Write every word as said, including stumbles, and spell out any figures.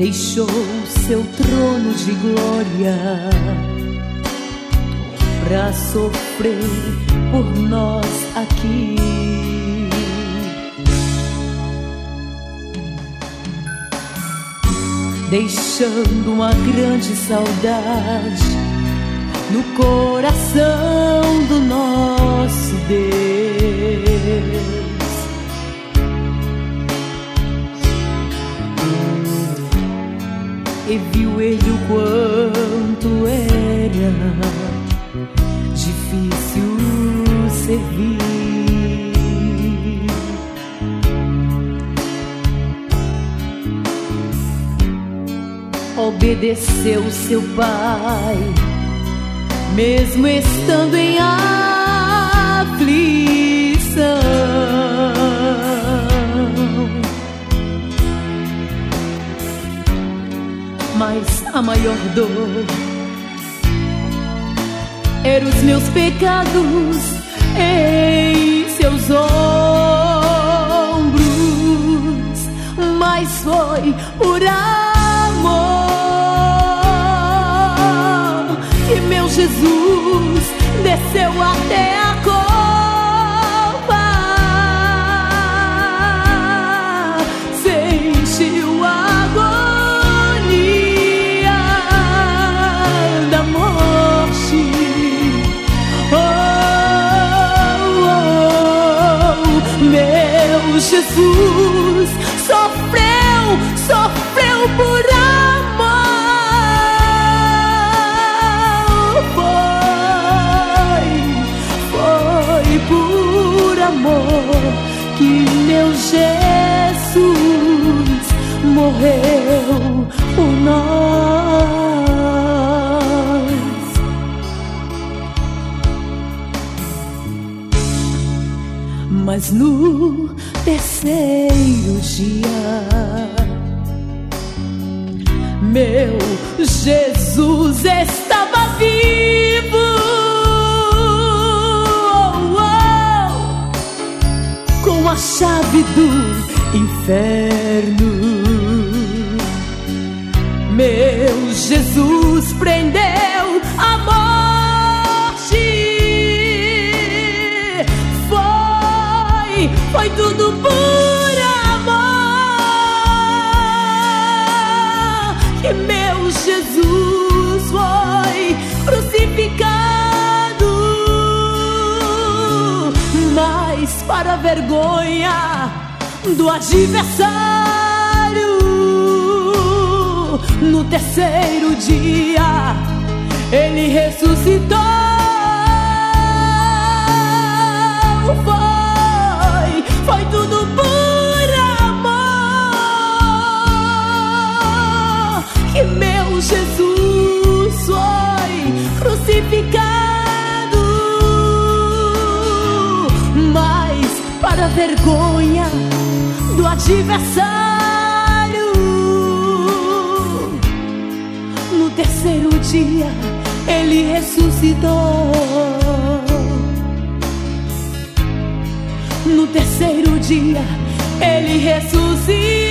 deixou seu trono de glória pra sofrer por nós aqui. Deixando uma grande saudade no coração do nosso Deus. E viu ele o quanto era difícil servir. Obedeceu seu pai, mesmo estando em aflição. Mas a maior dor eram os meus pecados em seus ombros. Mas foi por amor que meu Jesus desceu até a cova, sentiu a agonia da morte. Oh, oh, oh, meu Jesus sofreu, sofreu por amor. Foi, foi por amor que meu Jesus morreu por nós. Mas no terceiro dia, meu Jesus estava vivo. Oh, oh, com a chave do inferno, meu Jesus prendeu a morte. Foi, foi tudo por amor que meu Jesus foi crucificado. Mas para a vergonha do adversário, no terceiro dia ele ressuscitou. Foi, foi tudo por amor que meu Jesus foi crucificado. Mas para a vergonha do adversário, no terceiro dia ele ressuscitou. No terceiro dia ele ressuscitou.